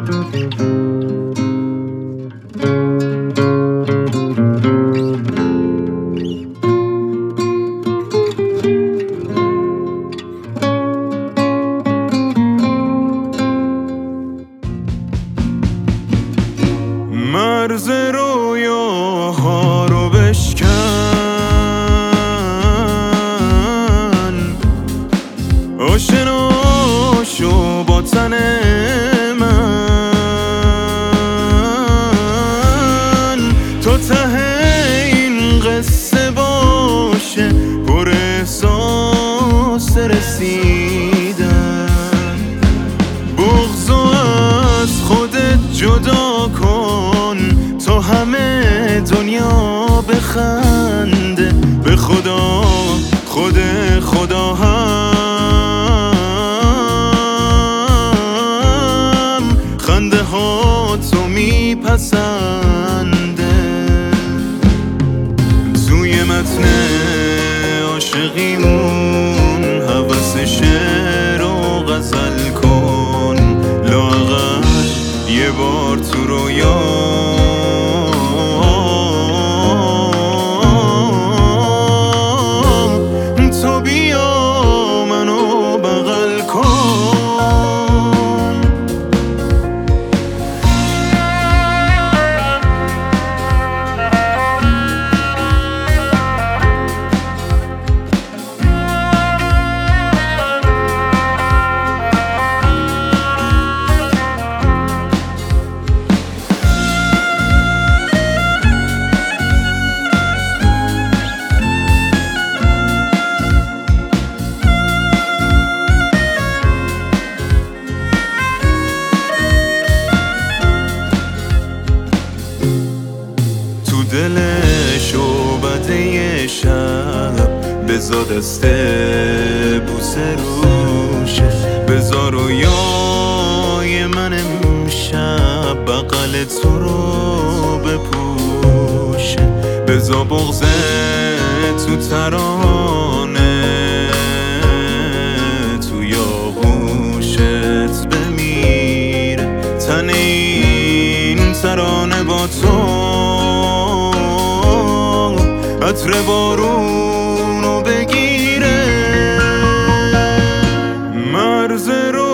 مرز رویاها رو بشکن، آشنا شو با تن من، تا ته این قصه باشه پر احساس رسیدن. بغضو از خودت جدا کن تا همه دنیا بخنده. به خدا خدا هم خنده ها تو میپسنده. توی متن عاشقیمون هوس شعر و غزل کن، لااقل یه بار تو رویا تو بیا منو بغل کن. دل شعبده شب بزا دست بوسه روشه، بزا رویای من امشب بغل تو رو بپوشه، بزا بغض تو ترانه توی آغوشت بمیره. تن این ترانه با تو عطر بارونو بگیره. مرز رو